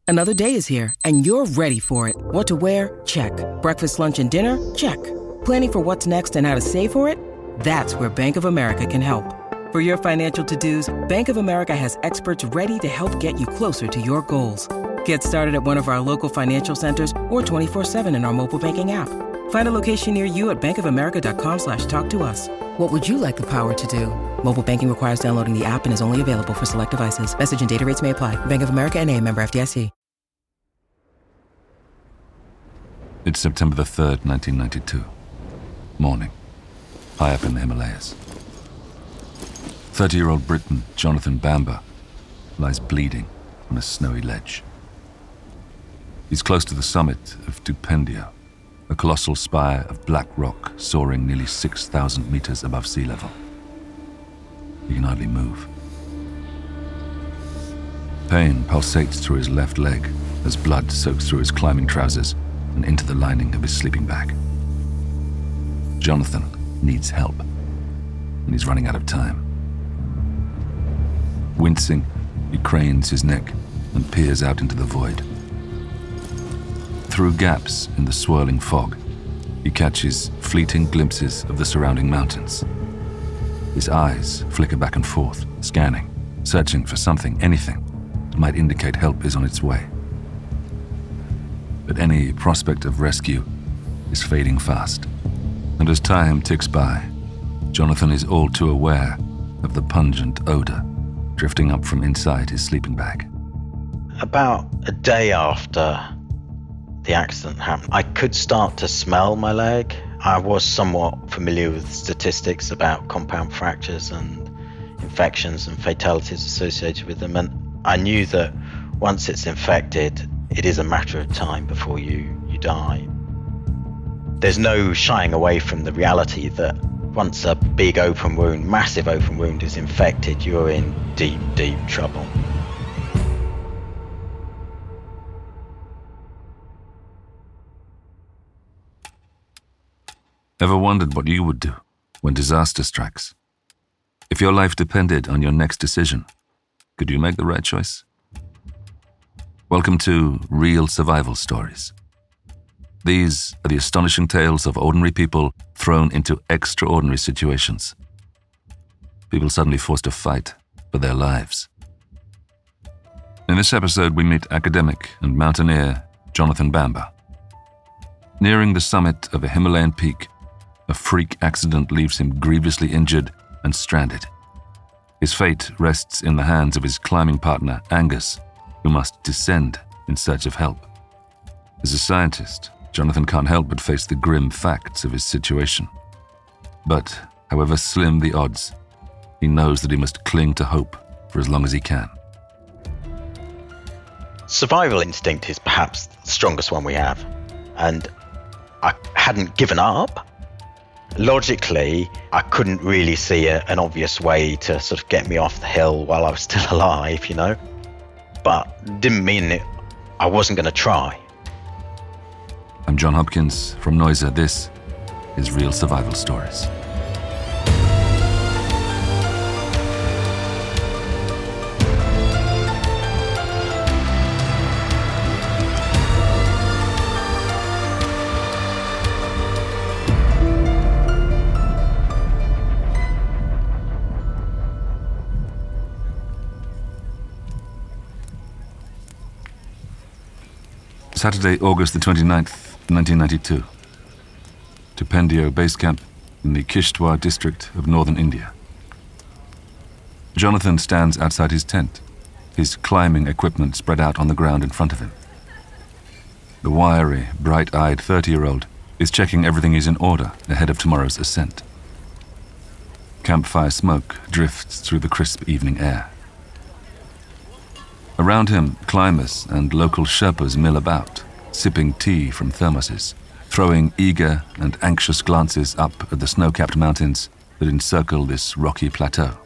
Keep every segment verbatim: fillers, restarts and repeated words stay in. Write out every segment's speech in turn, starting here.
Another day is here, and you're ready for it. What to wear? Check. Breakfast, lunch, and dinner? Check. Planning for what's next and how to save for it? That's where Bank of America can help. For your financial to-dos, Bank of America has experts ready to help get you closer to your goals. Get started at one of our local financial centers or twenty-four seven in our mobile banking app. Find a location near you at bankofamerica.com slash talk to us. What would you like the power to do? Mobile banking requires downloading the app and is only available for select devices. Message and data rates may apply. Bank of America N A, member F D I C. It's September the third, nineteen ninety-two. Morning. High up in the Himalayas. Thirty-year-old Briton Jonathan Bamber lies bleeding on a snowy ledge. He's close to the summit of Dupendio, a colossal spire of black rock soaring nearly six thousand meters above sea level. He can hardly move. Pain pulsates through his left leg as blood soaks through his climbing trousers and into the lining of his sleeping bag. Jonathan needs help, and he's running out of time. Wincing, he cranes his neck and peers out into the void. Through gaps in the swirling fog, he catches fleeting glimpses of the surrounding mountains. His eyes flicker back and forth, scanning, searching for something, anything, that might indicate help is on its way. But any prospect of rescue is fading fast, and as time ticks by, Jonathan is all too aware of the pungent odor drifting up from inside his sleeping bag. About a day after the accident happened, I could start to smell my leg. I was somewhat familiar with statistics about compound fractures and infections and fatalities associated with them, and I knew that once it's infected, it is a matter of time before you, you die. There's no shying away from the reality that once a big open wound, massive open wound is infected, you're in deep, deep trouble. Ever wondered what you would do when disaster strikes? If your life depended on your next decision, could you make the right choice? Welcome to Real Survival Stories. These are the astonishing tales of ordinary people thrown into extraordinary situations. People suddenly forced to fight for their lives. In this episode, we meet academic and mountaineer Jonathan Bamber. Nearing the summit of a Himalayan peak, a freak accident leaves him grievously injured and stranded. His fate rests in the hands of his climbing partner, Angus, who must descend in search of help. As a scientist, Jonathan can't help but face the grim facts of his situation. But, however slim the odds, he knows that he must cling to hope for as long as he can. Survival instinct is perhaps the strongest one we have, and I hadn't given up. Logically, I couldn't really see a, an obvious way to sort of get me off the hill while I was still alive, you know? But didn't mean it, I wasn't going to try. I'm John Hopkins from Noiser. This is Real Survival Stories. Saturday, August the twenty-ninth, nineteen ninety-two. Dupendio Base Camp in the Kishtwar district of northern India. Jonathan stands outside his tent, his climbing equipment spread out on the ground in front of him. The wiry, bright-eyed thirty-year-old is checking everything is in order ahead of tomorrow's ascent. Campfire smoke drifts through the crisp evening air. Around him, climbers and local Sherpas mill about, sipping tea from thermoses, throwing eager and anxious glances up at the snow-capped mountains that encircle this rocky plateau.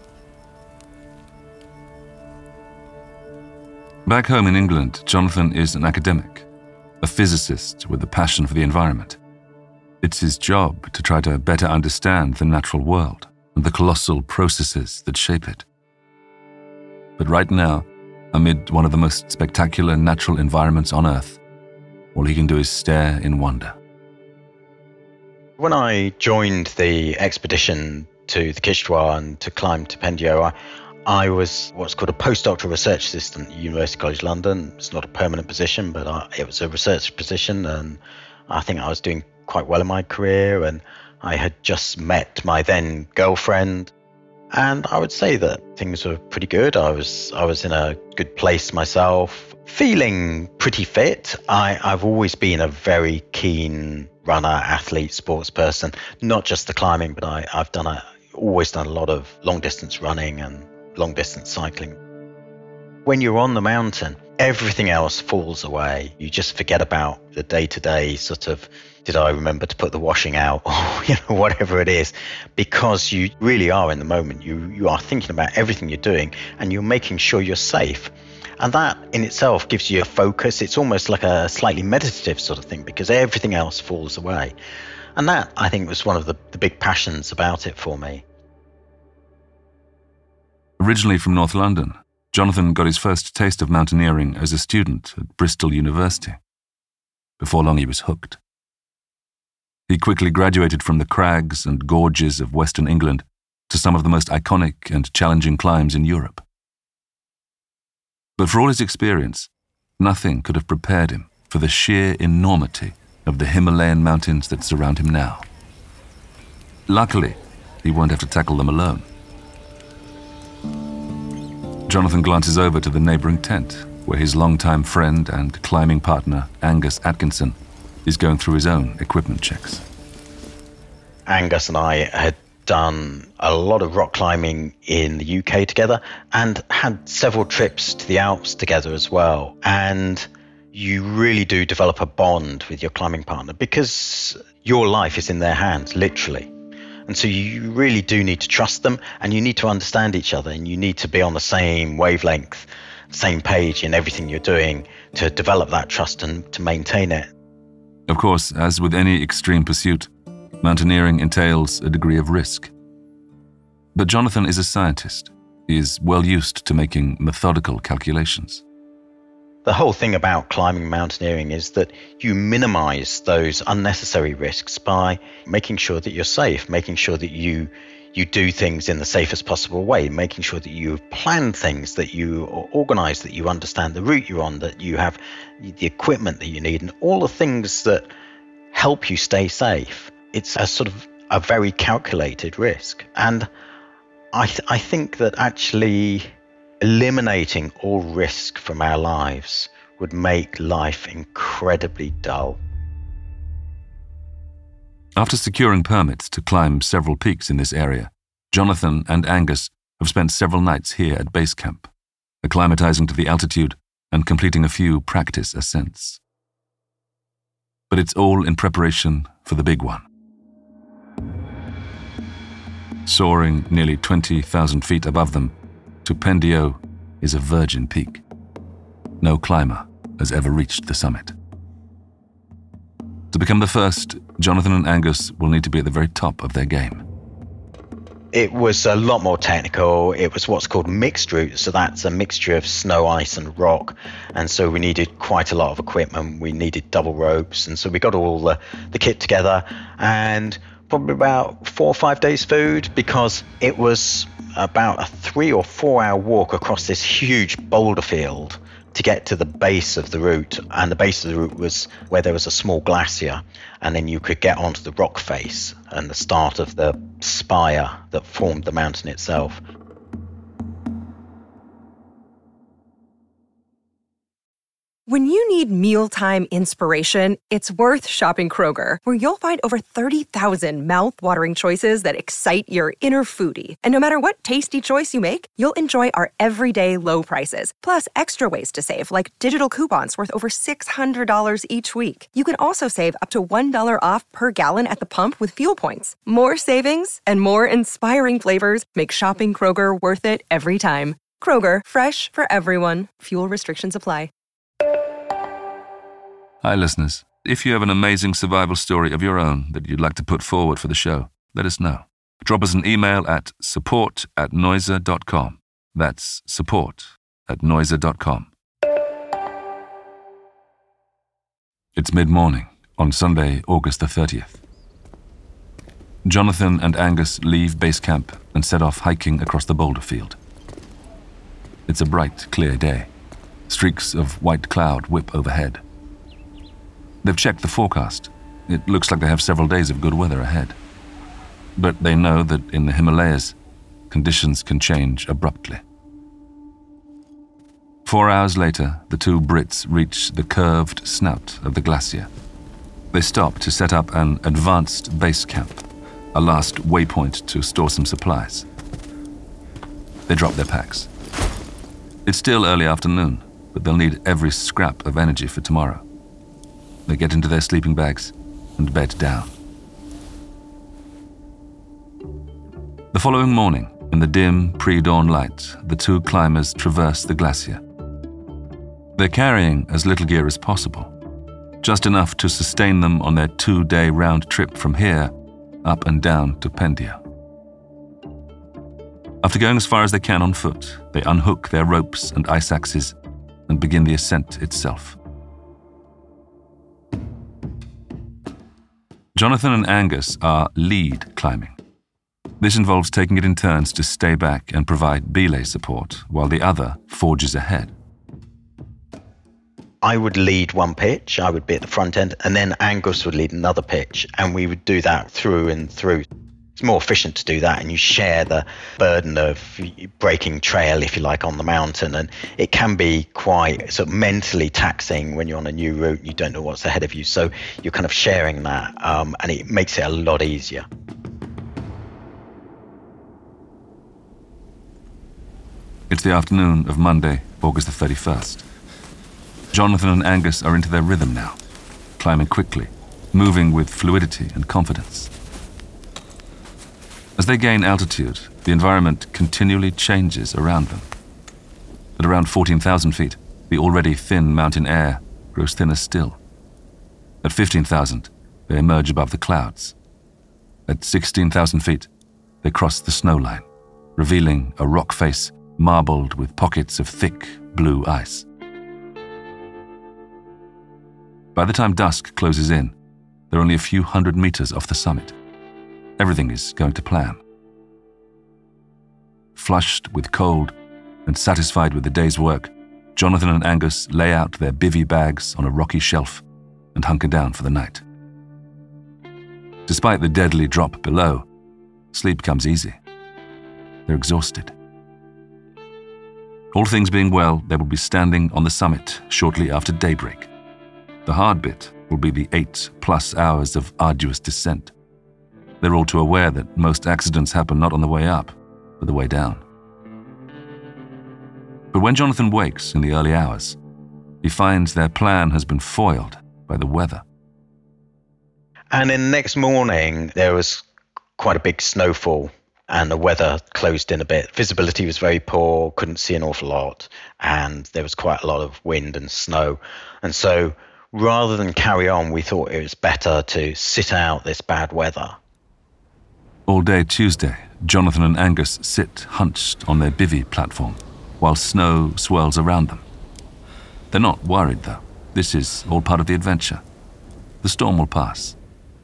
Back home in England, Jonathan is an academic, a physicist with a passion for the environment. It's his job to try to better understand the natural world and the colossal processes that shape it. But right now, amid one of the most spectacular natural environments on Earth, all he can do is stare in wonder. When I joined the expedition to the Kishtwar and to climb to Pendio, I, I was what's called a postdoctoral research assistant at University College London. It's not a permanent position, but I, it was a research position, and I think I was doing quite well in my career, and I had just met my then girlfriend, and I would say that things were pretty good. I was I was in a good place myself, feeling pretty fit. I, I've always been a very keen runner, athlete, sports person, not just the climbing, but I, I've done a, always done a lot of long distance running and long distance cycling. When you're on the mountain, everything else falls away. You just forget about the day-to-day sort of, did I remember to put the washing out, or you know, whatever it is, because you really are in the moment. You you are thinking about everything you're doing, and you're making sure you're safe. And that in itself gives you a focus. It's almost like a slightly meditative sort of thing, because everything else falls away. And that, I think, was one of the, the big passions about it for me. Originally from North London, Jonathan got his first taste of mountaineering as a student at Bristol University. Before long, he was hooked. He quickly graduated from the crags and gorges of Western England to some of the most iconic and challenging climbs in Europe. But for all his experience, nothing could have prepared him for the sheer enormity of the Himalayan mountains that surround him now. Luckily, he won't have to tackle them alone. Jonathan glances over to the neighbouring tent, where his longtime friend and climbing partner, Angus Atkinson, is going through his own equipment checks. Angus and I had done a lot of rock climbing in the U K together and had several trips to the Alps together as well. And you really do develop a bond with your climbing partner because your life is in their hands, literally. And so you really do need to trust them, and you need to understand each other, and you need to be on the same wavelength, same page in everything you're doing to develop that trust and to maintain it. Of course, as with any extreme pursuit, mountaineering entails a degree of risk. But Jonathan is a scientist. He is well used to making methodical calculations. The whole thing about climbing and mountaineering is that you minimize those unnecessary risks by making sure that you're safe, making sure that you you do things in the safest possible way, making sure that you plan things, that you are organized, that you understand the route you're on, that you have the equipment that you need, and all the things that help you stay safe. It's a sort of a very calculated risk. And I, th- I think that actually eliminating all risk from our lives would make life incredibly dull. After securing permits to climb several peaks in this area, Jonathan and Angus have spent several nights here at base camp, acclimatizing to the altitude and completing a few practice ascents. But it's all in preparation for the big one. Soaring nearly twenty thousand feet above them, to Pendio is a virgin peak. No climber has ever reached the summit. To become the first, Jonathan and Angus will need to be at the very top of their game. It was a lot more technical. It was what's called mixed route, so that's a mixture of snow, ice and rock. And so we needed quite a lot of equipment. We needed double ropes, and so we got all the, the kit together, and probably about four or five days food, because it was about a three or four hour walk across this huge boulder field to get to the base of the route. And the base of the route was where there was a small glacier, and then you could get onto the rock face and the start of the spire that formed the mountain itself. When you need mealtime inspiration, it's worth shopping Kroger, where you'll find over thirty thousand mouth-watering choices that excite your inner foodie. And no matter what tasty choice you make, you'll enjoy our everyday low prices, plus extra ways to save, like digital coupons worth over six hundred dollars each week. You can also save up to one dollar off per gallon at the pump with fuel points. More savings and more inspiring flavors make shopping Kroger worth it every time. Kroger, fresh for everyone. Fuel restrictions apply. Hi, listeners. If you have an amazing survival story of your own that you'd like to put forward for the show, let us know. Drop us an email at support at noiser dot com. That's support at noiser dot com. It's mid-morning on Sunday, August the thirtieth. Jonathan and Angus leave base camp and set off hiking across the boulder field. It's a bright, clear day. Streaks of white cloud whip overhead. They've checked the forecast. It looks like they have several days of good weather ahead. But they know that in the Himalayas, conditions can change abruptly. Four hours later, the two Brits reach the curved snout of the glacier. They stop to set up an advanced base camp, a last waypoint to store some supplies. They drop their packs. It's still early afternoon, but they'll need every scrap of energy for tomorrow. They get into their sleeping bags and bed down. The following morning, in the dim pre-dawn light, the two climbers traverse the glacier. They're carrying as little gear as possible, just enough to sustain them on their two-day round trip from here up and down to Pendio. After going as far as they can on foot, they unhook their ropes and ice axes and begin the ascent itself. Jonathan and Angus are lead climbing. This involves taking it in turns to stay back and provide belay support while the other forges ahead. I would lead one pitch, I would be at the front end, and then Angus would lead another pitch, and we would do that through and through. It's more efficient to do that, and you share the burden of breaking trail, if you like, on the mountain, and it can be quite sort of mentally taxing when you're on a new route and you don't know what's ahead of you, so you're kind of sharing that, um, and it makes it a lot easier. It's the afternoon of Monday, August the thirty-first. Jonathan and Angus are into their rhythm now, climbing quickly, moving with fluidity and confidence. As they gain altitude, the environment continually changes around them. At around fourteen thousand feet, the already thin mountain air grows thinner still. At fifteen thousand, they emerge above the clouds. At sixteen thousand feet, they cross the snow line, revealing a rock face marbled with pockets of thick blue ice. By the time dusk closes in, they're only a few hundred meters off the summit. Everything is going to plan. Flushed with cold and satisfied with the day's work, Jonathan and Angus lay out their bivvy bags on a rocky shelf and hunker down for the night. Despite the deadly drop below, sleep comes easy. They're exhausted. All things being well, they will be standing on the summit shortly after daybreak. The hard bit will be the eight plus hours of arduous descent. They're all too aware that most accidents happen not on the way up, but the way down. But when Jonathan wakes in the early hours, he finds their plan has been foiled by the weather. And then the next morning, there was quite a big snowfall and the weather closed in a bit. Visibility was very poor, couldn't see an awful lot, and there was quite a lot of wind and snow. And so rather than carry on, we thought it was better to sit out this bad weather. All day Tuesday, Jonathan and Angus sit hunched on their bivvy platform while snow swirls around them. They're not worried, though. This is all part of the adventure. The storm will pass.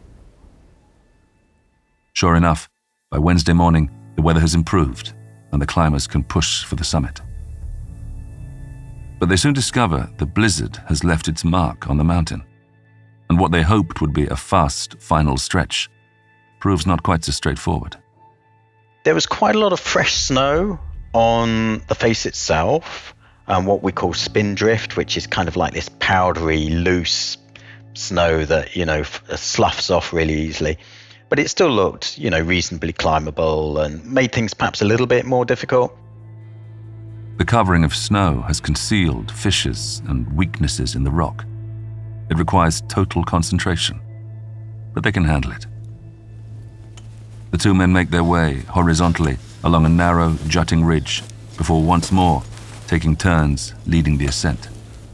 Sure enough, by Wednesday morning, the weather has improved and the climbers can push for the summit. But they soon discover the blizzard has left its mark on the mountain, and what they hoped would be a fast final stretch proves not quite so straightforward. There was quite a lot of fresh snow on the face itself, um, what we call spindrift, which is kind of like this powdery, loose snow that, you know, f- sloughs off really easily. But it still looked, you know, reasonably climbable and made things perhaps a little bit more difficult. The covering of snow has concealed fissures and weaknesses in the rock. It requires total concentration, but they can handle it. The two men make their way horizontally along a narrow, jutting ridge before once more taking turns leading the ascent.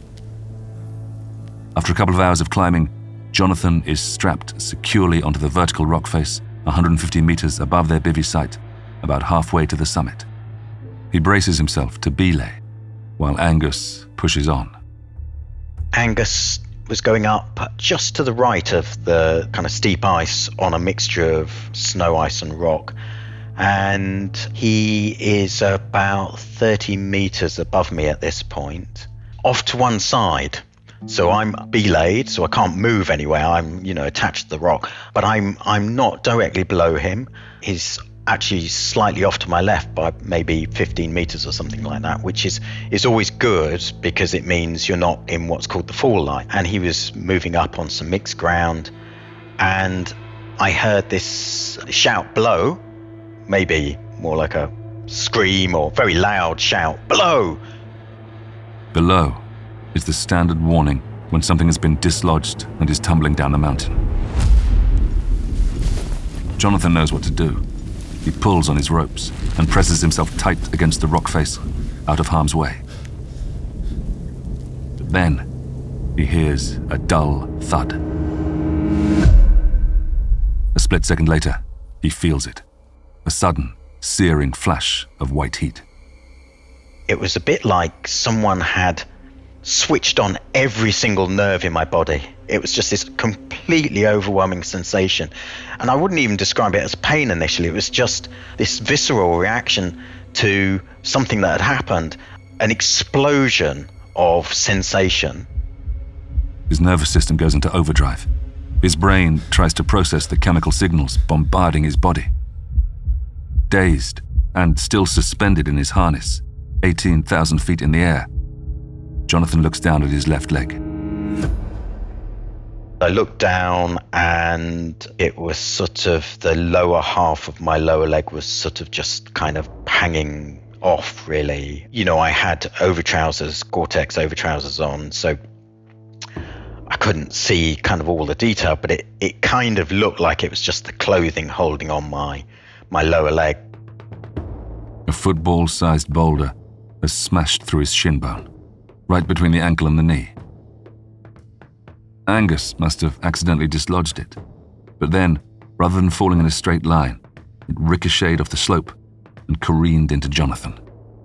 After a couple of hours of climbing, Jonathan is strapped securely onto the vertical rock face one hundred fifty meters above their bivvy site, about halfway to the summit. He braces himself to belay, while Angus pushes on. Angus was going up just to the right of the kind of steep ice on a mixture of snow, ice and rock. And he is about thirty meters above me at this point, off to one side. So I'm belayed, so I can't move anywhere. I'm, you know, attached to the rock, but I'm I'm not directly below him. He's actually slightly off to my left by maybe fifteen meters or something like that, which is is always good because it means you're not in what's called the fall line. And he was moving up on some mixed ground, and I heard this shout below, maybe more like a scream or very loud shout, below. Below is the standard warning when something has been dislodged and is tumbling down the mountain. Jonathan knows what to do. He pulls on his ropes and presses himself tight against the rock face, out of harm's way. But then he hears a dull thud. A split second later, he feels it. A sudden, searing flash of white heat. It was a bit like someone had switched on every single nerve in my body. It was just this completely overwhelming sensation. And I wouldn't even describe it as pain initially. It was just this visceral reaction to something that had happened, an explosion of sensation. His nervous system goes into overdrive. His brain tries to process the chemical signals bombarding his body. Dazed and still suspended in his harness, eighteen thousand feet in the air, Jonathan looks down at his left leg. I looked down and it was sort of the lower half of my lower leg was sort of just kind of hanging off, really. You know, I had overtrousers, Gore-Tex overtrousers on, so I couldn't see kind of all the detail, but it, it kind of looked like it was just the clothing holding on my my lower leg. A football-sized boulder has smashed through his shin bone, right between the ankle and the knee. Angus must have accidentally dislodged it, but then, rather than falling in a straight line, it ricocheted off the slope and careened into Jonathan.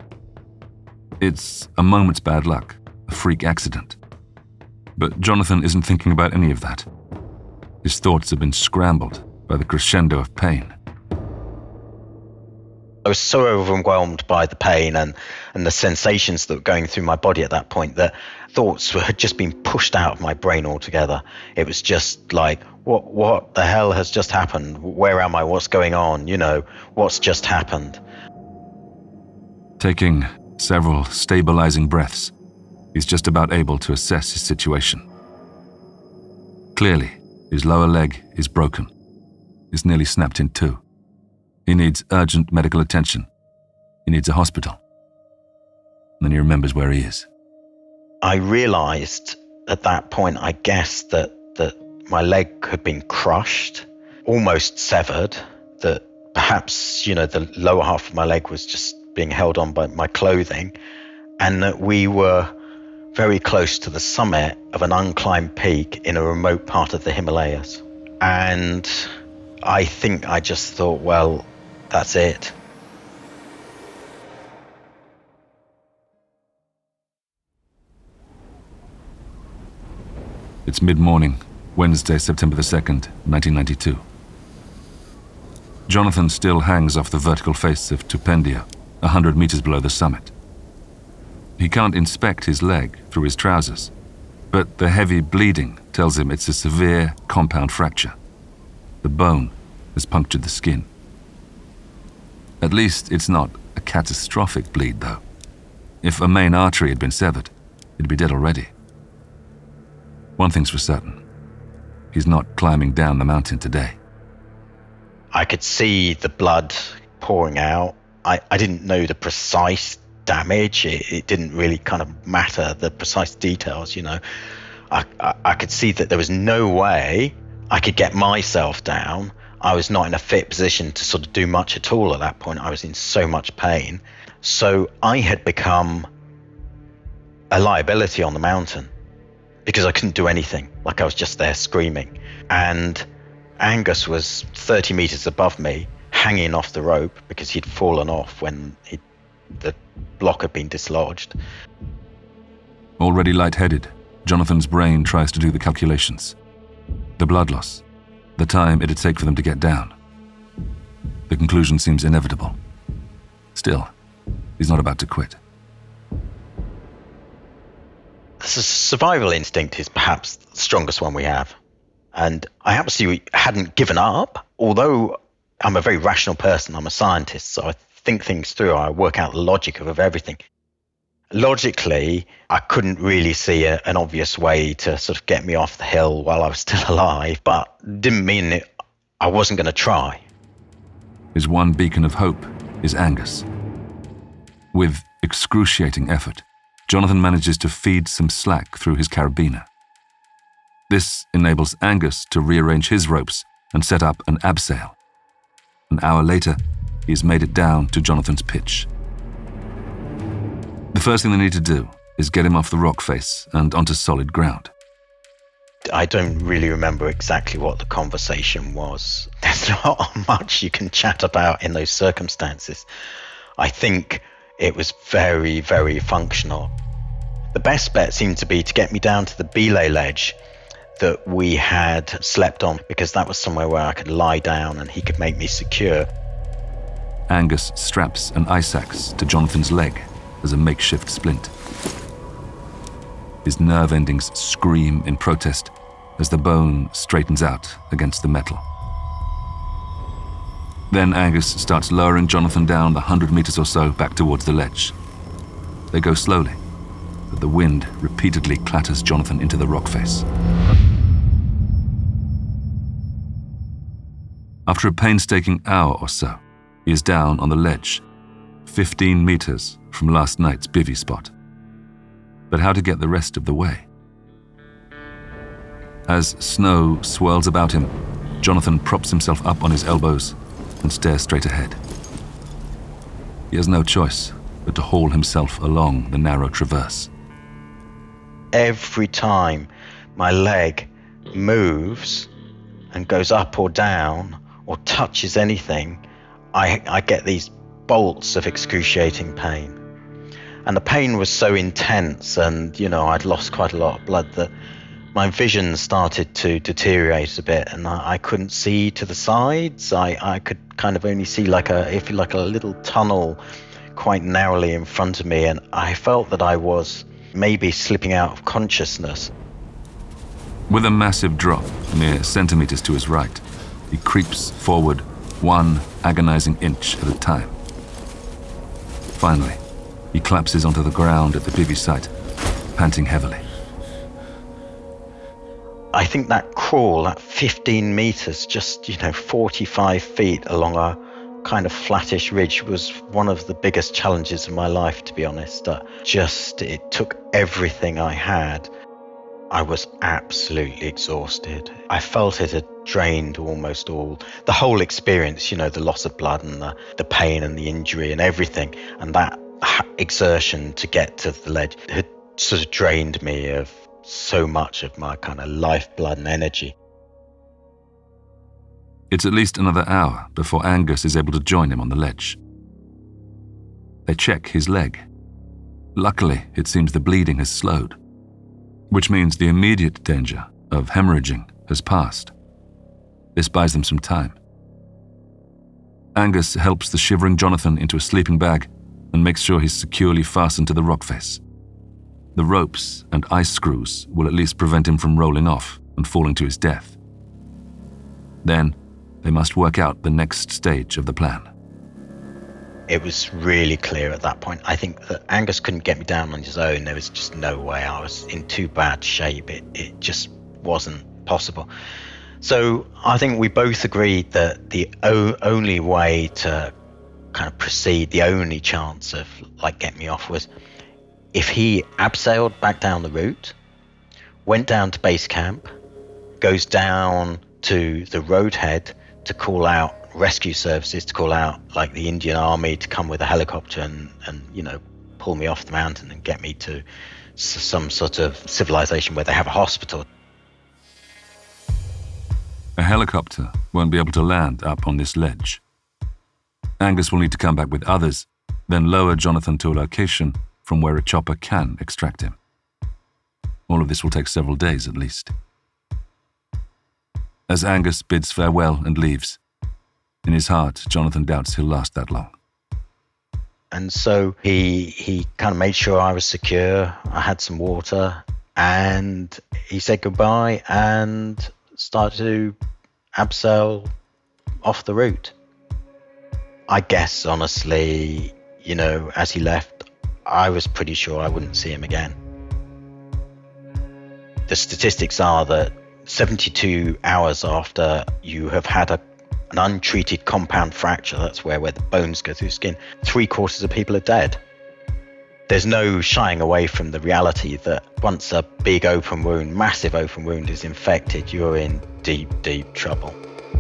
It's a moment's bad luck, a freak accident. But Jonathan isn't thinking about any of that. His thoughts have been scrambled by the crescendo of pain. I was so overwhelmed by the pain and, and the sensations that were going through my body at that point that thoughts were, had just been pushed out of my brain altogether. It was just like, what what the hell has just happened? Where am I? What's going on? You know, what's just happened? Taking several stabilizing breaths, he's just about able to assess his situation. Clearly, his lower leg is broken. It's nearly snapped in two. He needs urgent medical attention. He needs a hospital. And then he remembers where he is. I realized at that point, I guess, that, that my leg had been crushed, almost severed, that perhaps, you know, the lower half of my leg was just being held on by my clothing, and that we were very close to the summit of an unclimbed peak in a remote part of the Himalayas. And I think I just thought, well, that's it. It's mid-morning, Wednesday, September the second, nineteen ninety-two. Jonathan still hangs off the vertical face of Tupendia, a hundred meters below the summit. He can't inspect his leg through his trousers, but the heavy bleeding tells him it's a severe compound fracture. The bone has punctured the skin. At least it's not a catastrophic bleed, though. If a main artery had been severed, it'd be dead already. One thing's for certain. He's not climbing down the mountain today. I could see the blood pouring out. I, I didn't know the precise damage. It, it didn't really kind of matter, the precise details, you know. I, I, I could see that there was no way I could get myself down. I was not in a fit position to sort of do much at all at that point. I was in so much pain. So I had become a liability on the mountain because I couldn't do anything. Like I was just there screaming. And Angus was thirty meters above me, hanging off the rope because he'd fallen off when he the block had been dislodged. Already lightheaded, Jonathan's brain tries to do the calculations. The blood loss, the time it'd take for them to get down. The conclusion seems inevitable. Still, he's not about to quit. The survival instinct is perhaps the strongest one we have. And I absolutely hadn't given up, although I'm a very rational person. I'm a scientist, so I think things through. I work out the logic of, of everything. Logically, I couldn't really see a, an obvious way to sort of get me off the hill while I was still alive, but didn't mean that I wasn't going to try. His one beacon of hope is Angus. With excruciating effort, Jonathan manages to feed some slack through his carabiner. This enables Angus to rearrange his ropes and set up an abseil. An hour later, he's made it down to Jonathan's pitch. The first thing they need to do is get him off the rock face and onto solid ground. I don't really remember exactly what the conversation was. There's not much you can chat about in those circumstances. I think it was very, very functional. The best bet seemed to be to get me down to the belay ledge that we had slept on, because that was somewhere where I could lie down and he could make me secure. Angus straps an ice axe to Jonathan's leg as a makeshift splint. His nerve endings scream in protest as the bone straightens out against the metal. Then Angus starts lowering Jonathan down the hundred meters or so back towards the ledge. They go slowly, but the wind repeatedly clatters Jonathan into the rock face. After a painstaking hour or so, he is down on the ledge, fifteen meters from last night's bivvy spot. But how to get the rest of the way? As snow swirls about him, Jonathan props himself up on his elbows and stares straight ahead. He has no choice but to haul himself along the narrow traverse. Every time my leg moves and goes up or down or touches anything, I, I get these bolts of excruciating pain. And the pain was so intense, and, you know, I'd lost quite a lot of blood, that my vision started to deteriorate a bit, and I, I couldn't see to the sides. I, I could kind of only see like a, if you like, a little tunnel quite narrowly in front of me, and I felt that I was maybe slipping out of consciousness. With a massive drop mere centimeters to his right, he creeps forward one agonizing inch at a time. Finally, he collapses onto the ground at the bivvy site, panting heavily. I think that crawl, that fifteen meters, just, you know, forty-five feet along a kind of flattish ridge, was one of the biggest challenges of my life, to be honest. Uh, just, it took everything I had. I was absolutely exhausted. I felt it had drained almost all, the whole experience, you know, the loss of blood and the, the pain and the injury and everything. And that exertion to get to the ledge had sort of drained me of so much of my kind of lifeblood and energy. It's at least another hour before Angus is able to join him on the ledge. They check his leg. Luckily, it seems the bleeding has slowed, which means the immediate danger of hemorrhaging has passed. This buys them some time. Angus helps the shivering Jonathan into a sleeping bag and makes sure he's securely fastened to the rock face. The ropes and ice screws will at least prevent him from rolling off and falling to his death. Then, they must work out the next stage of the plan. It was really clear at that point. I think that Angus couldn't get me down on his own. There was just no way. I was in too bad shape. It, it just wasn't possible. So I think we both agreed that the o- only way to kind of proceed, the only chance of like get me off, was if he abseiled back down the route, went down to base camp, goes down to the roadhead to call out rescue services, to call out like the Indian Army to come with a helicopter and, and you know, pull me off the mountain and get me to s- some sort of civilization where they have a hospital. A helicopter won't be able to land up on this ledge. Angus will need to come back with others then lower Jonathan to a location from where a chopper can extract him. All of this will take several days at least. As Angus bids farewell and leaves, in his heart, Jonathan doubts he'll last that long. And so he he kind of made sure I was secure. I had some water, and he said goodbye and started to abseil off the route. I guess, honestly, you know, as he left, I was pretty sure I wouldn't see him again. The statistics are that seventy-two hours after you have had a, an untreated compound fracture, that's where, where the bones go through the skin, three quarters of people are dead. There's no shying away from the reality that once a big open wound, massive open wound is infected, you're in deep, deep trouble.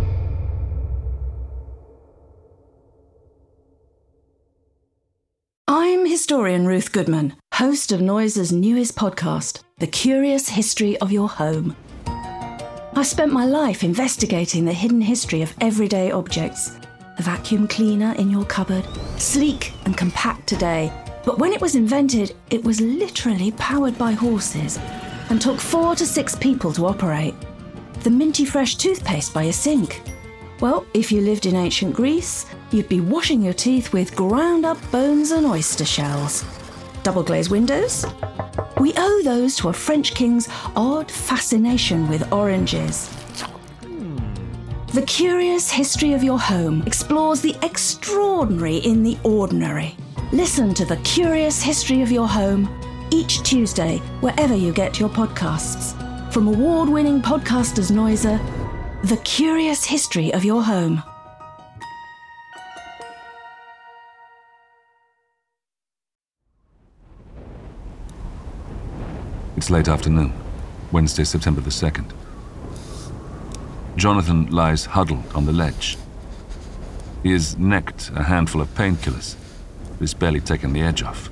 I'm historian Ruth Goodman, host of Noiser's newest podcast, The Curious History of Your Home. I've spent my life investigating the hidden history of everyday objects. A vacuum cleaner in your cupboard, sleek and compact today, but when it was invented, it was literally powered by horses and took four to six people to operate. The minty fresh toothpaste by your sink. Well, if you lived in ancient Greece, you'd be washing your teeth with ground-up bones and oyster shells. Double-glazed windows? We owe those to a French king's odd fascination with oranges. The Curious History of Your Home explores the extraordinary in the ordinary. Listen to The Curious History of Your Home each Tuesday, wherever you get your podcasts. From award-winning podcasters Noiser, The Curious History of Your Home. It's late afternoon, Wednesday, September the second. Jonathan lies huddled on the ledge. He has necked a handful of painkillers, but has barely taken the edge off.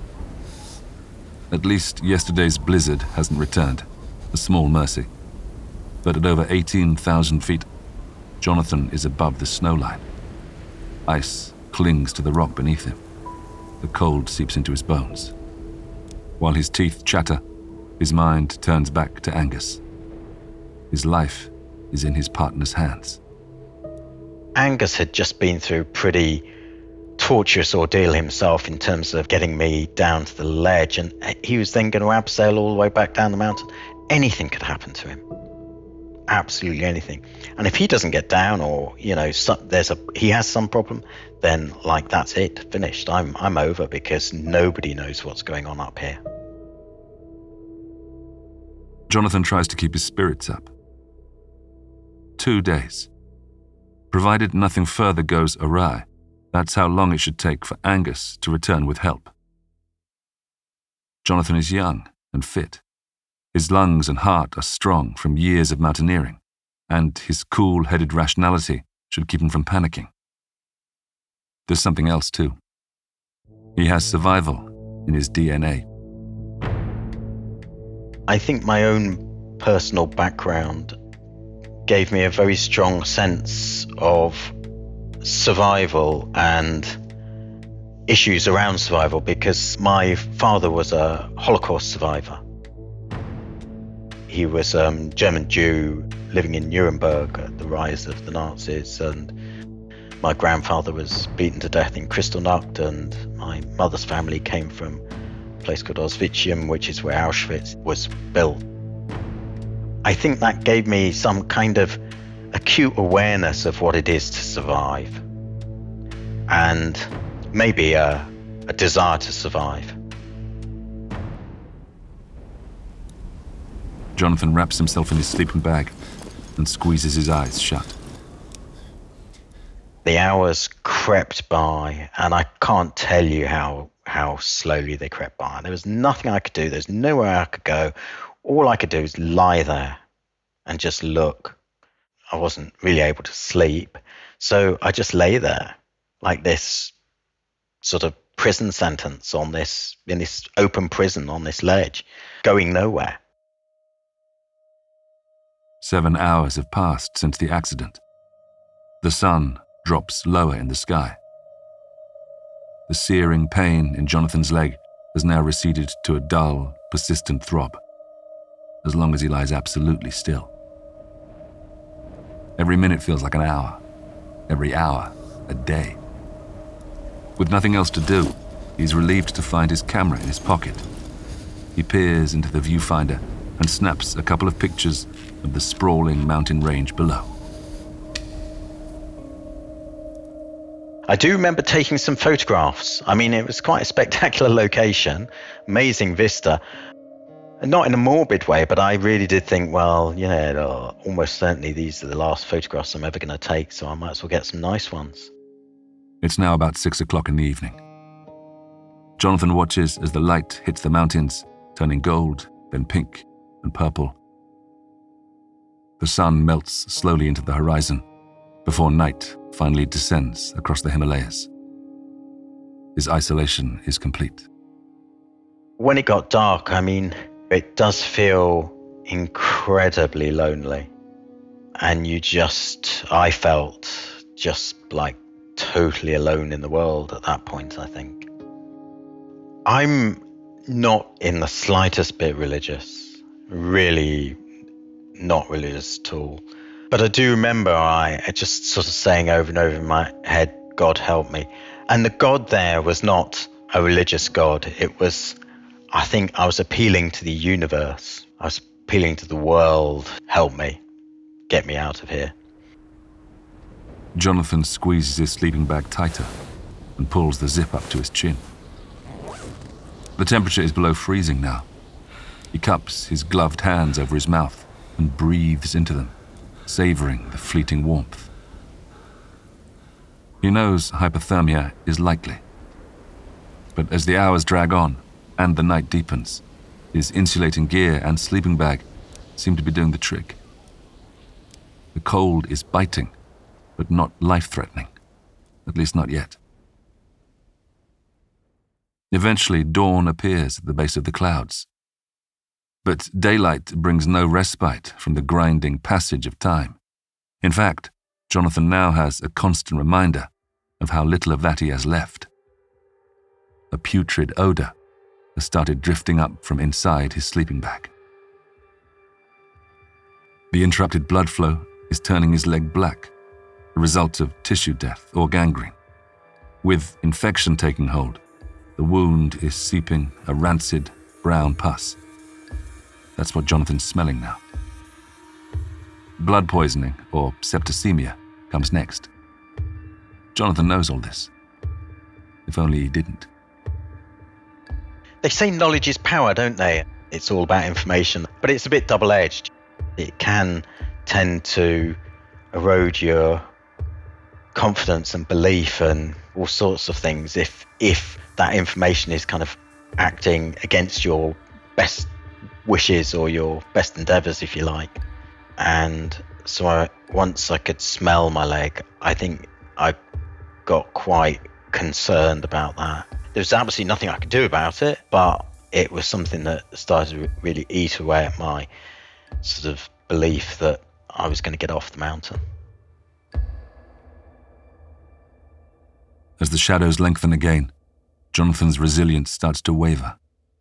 At least yesterday's blizzard hasn't returned, a small mercy. But at over eighteen thousand feet, Jonathan is above the snow line. Ice clings to the rock beneath him. The cold seeps into his bones. While his teeth chatter, his mind turns back to Angus. His life is in his partner's hands. Angus had just been through a pretty torturous ordeal himself in terms of getting me down to the ledge, and he was then going to abseil all the way back down the mountain. Anything could happen to him. Absolutely anything. And if he doesn't get down, or, you know, so, there's a he has some problem, then, like, that's it, finished. I'm I'm over, because nobody knows what's going on up here. Jonathan tries to keep his spirits up. Two days. Provided nothing further goes awry, that's how long it should take for Angus to return with help. Jonathan is young and fit. His lungs and heart are strong from years of mountaineering, and his cool-headed rationality should keep him from panicking. There's something else too. He has survival in his D N A. I think my own personal background gave me a very strong sense of survival and issues around survival, because my father was a Holocaust survivor. He was a um, German Jew living in Nuremberg at the rise of the Nazis, and my grandfather was beaten to death in Kristallnacht, and my mother's family came from a place called Auschwitz, which is where Auschwitz was built. I think that gave me some kind of acute awareness of what it is to survive, and maybe a, a desire to survive. Jonathan wraps himself in his sleeping bag and squeezes his eyes shut. The hours crept by, and I can't tell you how how slowly they crept by. There was nothing I could do. There's nowhere I could go. All I could do is lie there and just look. I wasn't really able to sleep, so I just lay there like this sort of prison sentence on this, in this open prison on this ledge, going nowhere. Seven hours have passed since the accident. The sun drops lower in the sky. The searing pain in Jonathan's leg has now receded to a dull, persistent throb, as long as he lies absolutely still. Every minute feels like an hour, every hour a day. With nothing else to do, he's relieved to find his camera in his pocket. He peers into the viewfinder and snaps a couple of pictures of the sprawling mountain range below. I do remember taking some photographs. I mean, it was quite a spectacular location, amazing vista. Not in a morbid way, but I really did think, well, you know, almost certainly these are the last photographs I'm ever going to take, so I might as well get some nice ones. It's now about six o'clock in the evening. Jonathan watches as the light hits the mountains, turning gold, then pink and purple. The sun melts slowly into the horizon before night finally descends across the Himalayas. His isolation is complete. When it got dark, I mean, it does feel incredibly lonely. And you just, I felt just like totally alone in the world at that point, I think. I'm not in the slightest bit religious, really not religious at all. But I do remember I just sort of saying over and over in my head, God help me. And the God there was not a religious God. It was, I think I was appealing to the universe. I was appealing to the world. Help me. Get me out of here. Jonathan squeezes his sleeping bag tighter and pulls the zip up to his chin. The temperature is below freezing now. He cups his gloved hands over his mouth and breathes into them, savoring the fleeting warmth. He knows hypothermia is likely. But as the hours drag on and the night deepens, his insulating gear and sleeping bag seem to be doing the trick. The cold is biting, but not life-threatening, at least not yet. Eventually, dawn appears at the base of the clouds. But daylight brings no respite from the grinding passage of time. In fact, Jonathan now has a constant reminder of how little of that he has left. A putrid odor has started drifting up from inside his sleeping bag. The interrupted blood flow is turning his leg black, the result of tissue death or gangrene. With infection taking hold, the wound is seeping a rancid brown pus. That's what Jonathan's smelling now. Blood poisoning, or septicemia, comes next. Jonathan knows all this. If only he didn't. They say knowledge is power, don't they? It's all about information, but it's a bit double-edged. It can tend to erode your confidence and belief and all sorts of things if if that information is kind of acting against your best wishes or your best endeavors, if you like. And so I, once I could smell my leg, I think I got quite concerned about that. There was absolutely nothing I could do about it, but it was something that started to really eat away at my sort of belief that I was going to get off the mountain. As the shadows lengthen again, Jonathan's resilience starts to waver.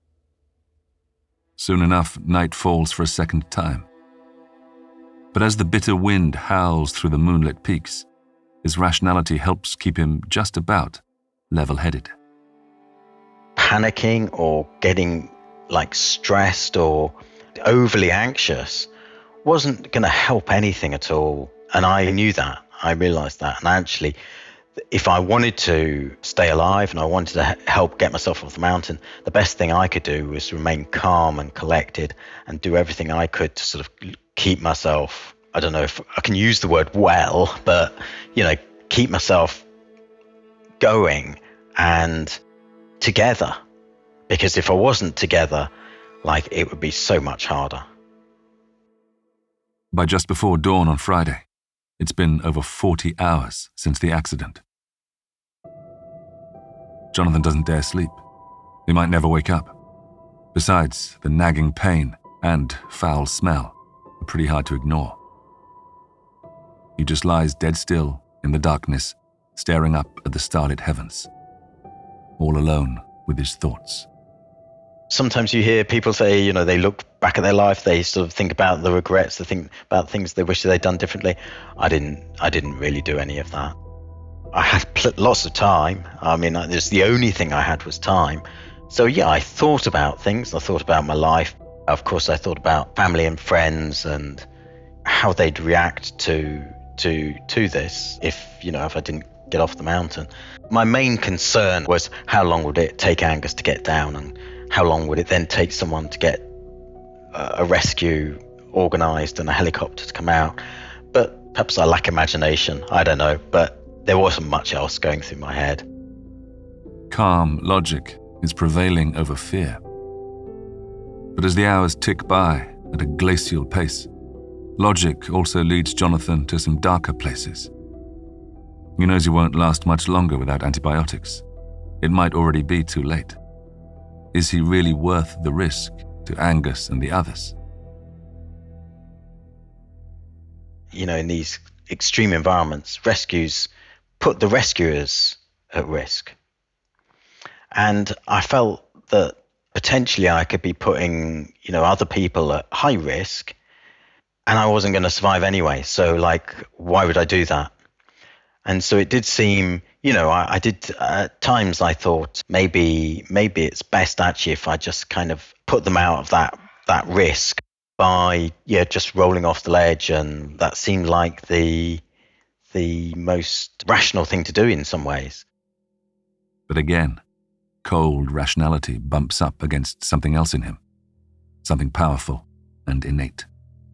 Soon enough, night falls for a second time. But as the bitter wind howls through the moonlit peaks, his rationality helps keep him just about level-headed. Panicking or getting like stressed or overly anxious wasn't going to help anything at all. And I knew that. I realized that. And actually, if I wanted to stay alive and I wanted to help get myself off the mountain, the best thing I could do was remain calm and collected and do everything I could to sort of keep myself, I don't know if I can use the word well, but, you know, keep myself going and together. Because if I wasn't together, like, it would be so much harder. By just before dawn on Friday, it's been over forty hours since the accident. Jonathan doesn't dare sleep. He might never wake up. Besides, the nagging pain and foul smell are pretty hard to ignore. He just lies dead still in the darkness, staring up at the starlit heavens. all alone with his thoughts. Sometimes you hear people say, you know, they look back at their life, they sort of think about the regrets, they think about things they wish they'd done differently. I didn't, I didn't really do any of that. I had pl- lots of time. I mean, just the only thing I had was time. So yeah, I thought about things. I thought about my life. Of course, I thought about family and friends and how they'd react to to to this if, you know, if I didn't get off the mountain. My main concern was how long would it take Angus to get down, and how long would it then take someone to get a rescue organised and a helicopter to come out. But perhaps I lack imagination, I don't know, but there wasn't much else going through my head. Calm logic is prevailing over fear. But as the hours tick by at a glacial pace, logic also leads Jonathan to some darker places. He knows he won't last much longer without antibiotics. It might already be too late. Is he really worth the risk to Angus and the others? You know, in these extreme environments, rescues put the rescuers at risk. And I felt that potentially I could be putting, you know, other people at high risk, and I wasn't going to survive anyway. So, like, why would I do that? And so it did seem, you know, I, I did, at times I thought maybe maybe it's best actually if I just kind of put them out of that, that risk by, yeah, just rolling off the ledge. And that seemed like the the most rational thing to do in some ways. But again, cold rationality bumps up against something else in him, something powerful and innate.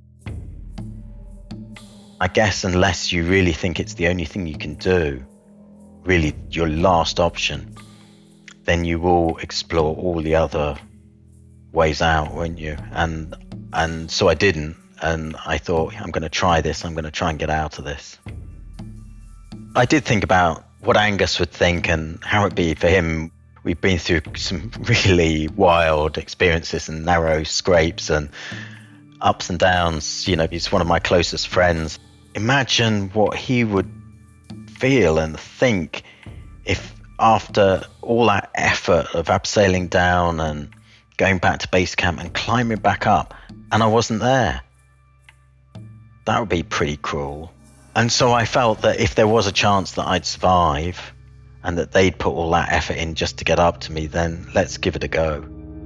I guess unless you really think it's the only thing you can do, really your last option, then you will explore all the other ways out, won't you? And and so I didn't, and I thought, I'm going to try this, I'm going to try and get out of this. I did think about what Angus would think and how it'd be for him. We've been through some really wild experiences and narrow scrapes and ups and downs. You know, he's one of my closest friends. Imagine what he would feel and think if after all that effort of abseiling down and going back to base camp and climbing back up and I wasn't there. That would be pretty cruel. And so I felt that if there was a chance that I'd survive and that they'd put all that effort in just to get up to me, then let's give it a go.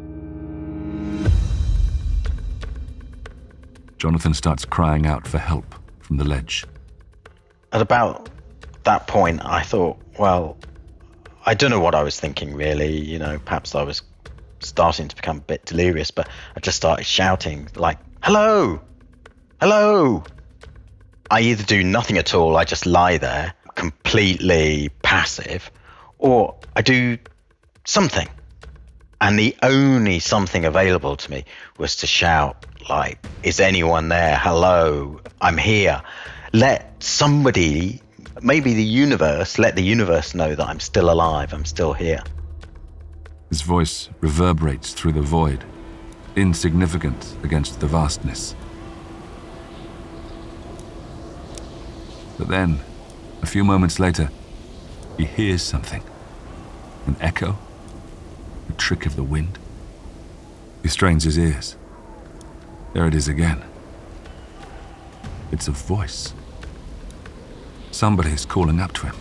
Jonathan starts crying out for help from the ledge. At about that point, I thought, well, I don't know what I was thinking really. You know, perhaps I was starting to become a bit delirious, but I just started shouting like, hello, hello. I either do nothing at all, I just lie there, completely passive, or I do something. And the only something available to me was to shout, like, is anyone there? Hello, I'm here. Let somebody, maybe the universe, let the universe know that I'm still alive, I'm still here. His voice reverberates through the void, insignificant against the vastness. But then, a few moments later, he hears something. An echo? A trick of the wind? He strains his ears. There it is again. It's a voice. Somebody is calling up to him.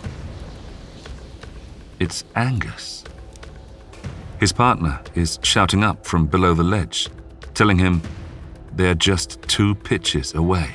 It's Angus. His partner is shouting up from below the ledge, telling him they're just two pitches away.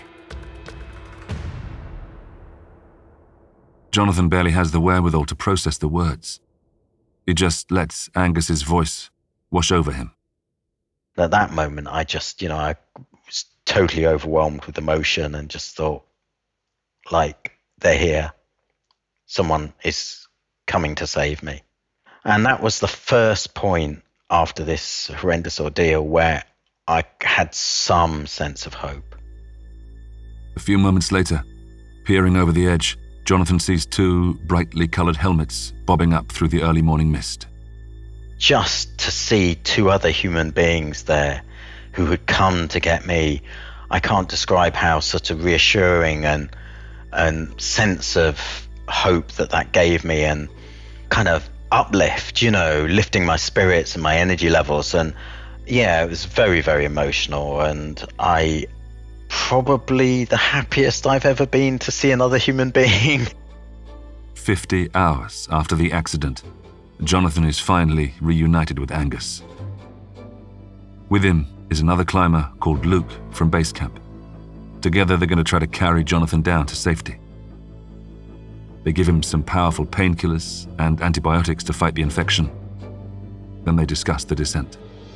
Jonathan barely has the wherewithal to process the words. He just lets Angus's voice wash over him. At that moment, I just, you know, I was totally overwhelmed with emotion and just thought, like, they're here. Someone is coming to save me. And that was the first point after this horrendous ordeal where I had some sense of hope. A few moments later, peering over the edge, Jonathan sees two brightly coloured helmets bobbing up through the early morning mist. Just to see two other human beings there who had come to get me, I can't describe how such a reassuring and and sense of hope that that gave me, and kind of uplift, you know, lifting my spirits and my energy levels. And yeah, it was very, very emotional. And I probably the happiest I've ever been to see another human being. Fifty hours after the accident, Jonathan is finally reunited with Angus. With him is another climber called Luke from base camp. Together they're going to try to carry Jonathan down to safety. They give him some powerful painkillers and antibiotics to fight the infection. Then they discuss the descent.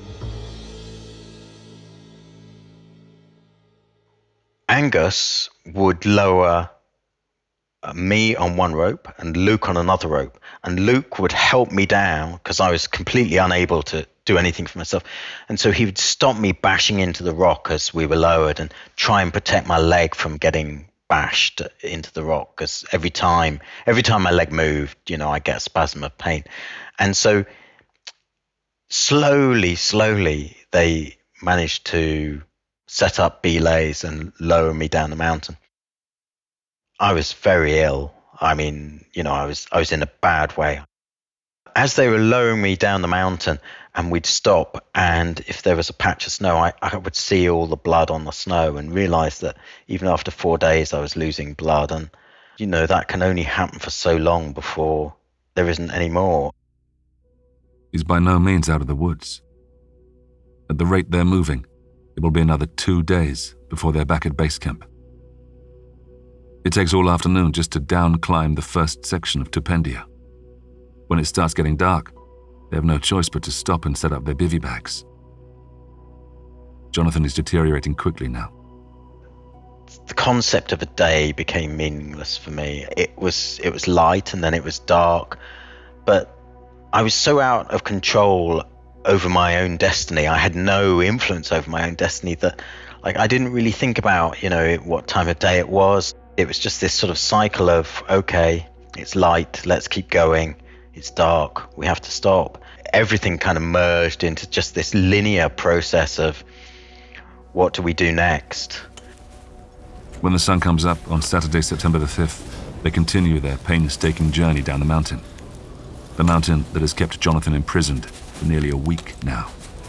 Angus would lower me on one rope and Luke on another rope. And Luke would help me down because I was completely unable to do anything for myself. And so he would stop me bashing into the rock as we were lowered and try and protect my leg from getting bashed into the rock, because every time, every time my leg moved, you know, I get a spasm of pain. And so slowly, slowly, they managed to set up belays and lower me down the mountain. I was very ill. I mean, you know, I was I was in a bad way. As they were lowering me down the mountain and we'd stop, and if there was a patch of snow, I, I would see all the blood on the snow and realize that even after four days I was losing blood. And, you know, that can only happen for so long before there isn't any more. He's by no means out of the woods. At the rate they're moving, it will be another two days before they're back at base camp. It takes all afternoon just to down-climb the first section of Tupendia. When it starts getting dark, they have no choice but to stop and set up their bivy bags. Jonathan is deteriorating quickly now. The concept of a day became meaningless for me. It was it was light and then it was dark, but I was so out of control over my own destiny. I had no influence over my own destiny that, like, I didn't really think about, you know, what time of day it was. It was just this sort of cycle of, okay, it's light, let's keep going. It's dark, we have to stop. Everything kind of merged into just this linear process of what do we do next? When the sun comes up on Saturday, September the fifth, they continue their painstaking journey down the mountain. The mountain that has kept Jonathan imprisoned for nearly a week now.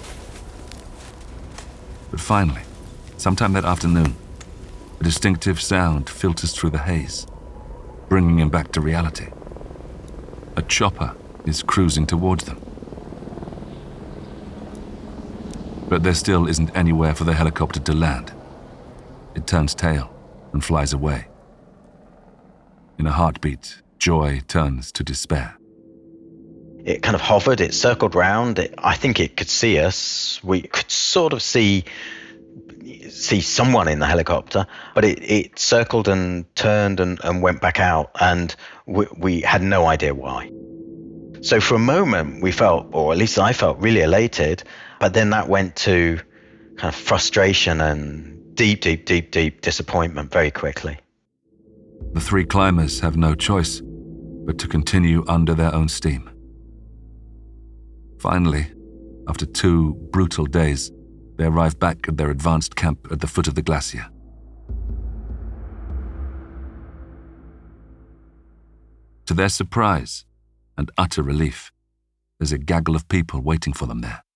But finally, sometime that afternoon, a distinctive sound filters through the haze, bringing him back to reality. A chopper is cruising towards them. But there still isn't anywhere for the helicopter to land. It turns tail and flies away. In a heartbeat, joy turns to despair. It kind of hovered, it circled round. It, I think it could see us. We could sort of see see someone in the helicopter, but it, it circled and turned and, and went back out, and we, we had no idea why. So for a moment we felt, or at least I felt, really elated, but then that went to kind of frustration and deep, deep, deep, deep disappointment very quickly. The three climbers have no choice but to continue under their own steam. Finally, after two brutal days, they arrive back at their advanced camp at the foot of the glacier. To their surprise and utter relief, there's a gaggle of people waiting for them there.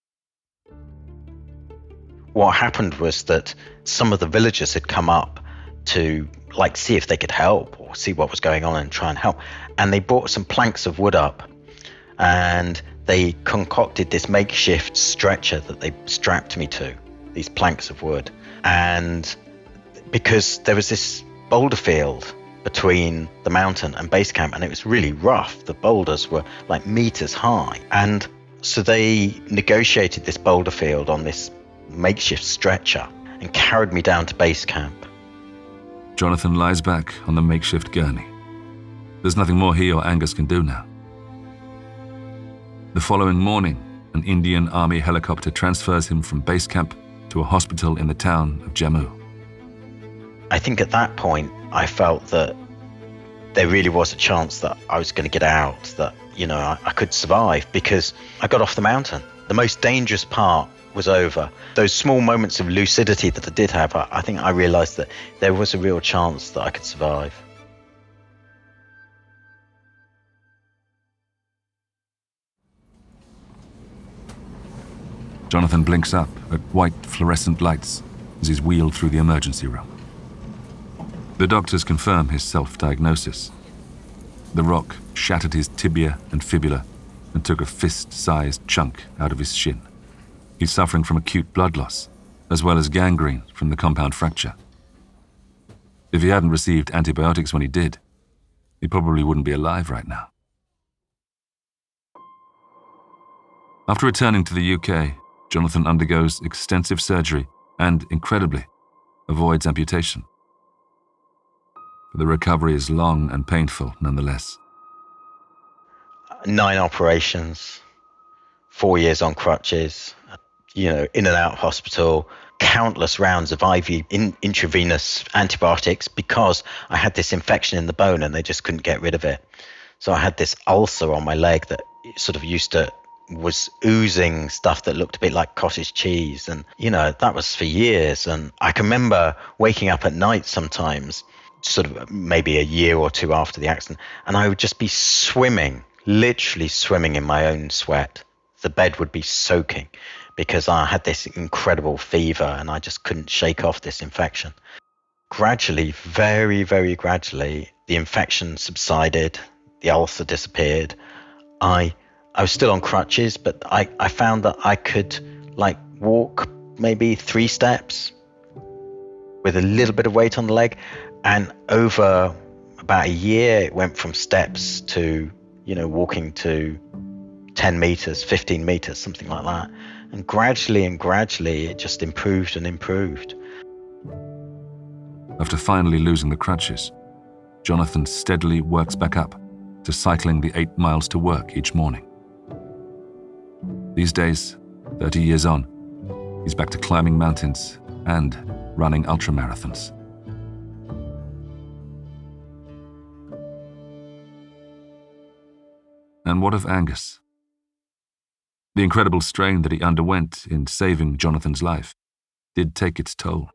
What happened was that some of the villagers had come up to like see if they could help or see what was going on and try and help. And they brought some planks of wood up, and they concocted this makeshift stretcher that they strapped me to, these planks of wood. And because there was this boulder field between the mountain and base camp, and it was really rough. The boulders were like meters high. And so they negotiated this boulder field on this makeshift stretcher and carried me down to base camp. Jonathan lies back on the makeshift gurney. There's nothing more he or Angus can do now. The following morning, an Indian Army helicopter transfers him from base camp to a hospital in the town of Jammu. I think at that point, I felt that there really was a chance that I was going to get out, that, you know, I, I could survive, because I got off the mountain. The most dangerous part was over. Those small moments of lucidity that I did have, I, I think I realized that there was a real chance that I could survive. Jonathan blinks up at white fluorescent lights as he's wheeled through the emergency room. The doctors confirm his self-diagnosis. The rock shattered his tibia and fibula and took a fist-sized chunk out of his shin. He's suffering from acute blood loss, as well as gangrene from the compound fracture. If he hadn't received antibiotics when he did, he probably wouldn't be alive right now. After returning to the U K, Jonathan undergoes extensive surgery and, incredibly, avoids amputation. But the recovery is long and painful nonetheless. Nine operations, four years on crutches, you know, in and out of hospital, countless rounds of I V in, intravenous antibiotics because I had this infection in the bone and they just couldn't get rid of it. So I had this ulcer on my leg that sort of used to, was oozing stuff that looked a bit like cottage cheese. And, you know, that was for years. And I can remember waking up at night sometimes, sort of maybe a year or two after the accident, and I would just be swimming, literally swimming in my own sweat. The bed would be soaking because I had this incredible fever and I just couldn't shake off this infection. Gradually, very, very gradually, the infection subsided, the ulcer disappeared. I I was still on crutches, but I, I found that I could like walk maybe three steps with a little bit of weight on the leg. And over about a year, it went from steps to, you know, walking to ten meters, fifteen meters, something like that. And gradually and gradually, it just improved and improved. After finally losing the crutches, Jonathan steadily works back up to cycling the eight miles to work each morning. These days, thirty years on, he's back to climbing mountains and running ultramarathons. And what of Angus? The incredible strain that he underwent in saving Jonathan's life did take its toll.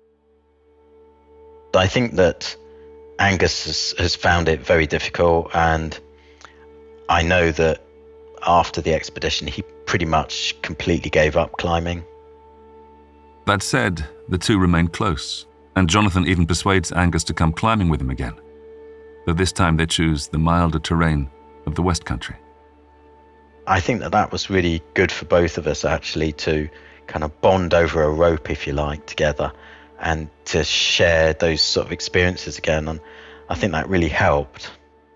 I think that Angus has, has found it very difficult, and I know that after the expedition, he pretty much completely gave up climbing. That said, the two remain close, and Jonathan even persuades Angus to come climbing with him again, though this time they choose the milder terrain of the West Country. I think that that was really good for both of us, actually, to kind of bond over a rope, if you like, together, and to share those sort of experiences again. And I think that really helped.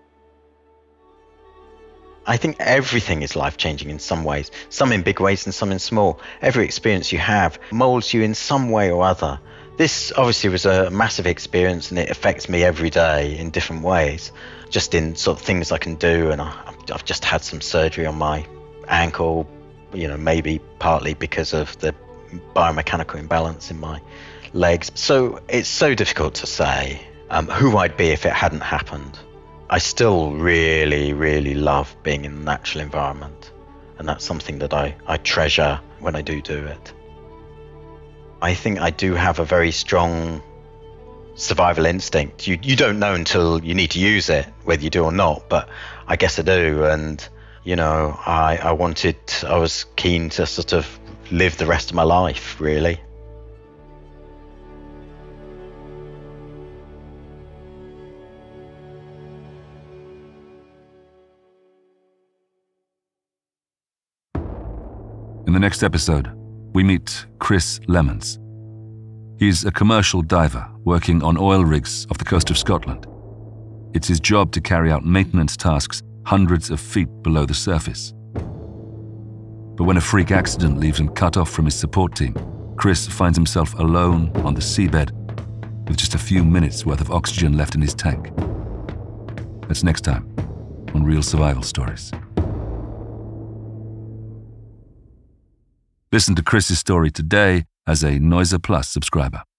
I think everything is life-changing in some ways, some in big ways and some in small. Every experience you have molds you in some way or other. This obviously was a massive experience, and it affects me every day in different ways, just in sort of things I can do. And I, I've just had some surgery on my ankle, you know, maybe partly because of the biomechanical imbalance in my legs. So it's so difficult to say um, who I'd be if it hadn't happened. I still really, really love being in the natural environment, and that's something that I, I treasure when I do do it. I think I do have a very strong survival instinct. You you don't know until you need to use it, whether you do or not, but I guess I do. And, you know, I, I wanted, I was keen to sort of live the rest of my life, really. In the next episode, we meet Chris Lemons. He's a commercial diver working on oil rigs off the coast of Scotland. It's his job to carry out maintenance tasks hundreds of feet below the surface. But when a freak accident leaves him cut off from his support team, Chris finds himself alone on the seabed with just a few minutes worth of oxygen left in his tank. That's next time on Real Survival Stories. Listen to Chris's story today as a Noiser Plus subscriber.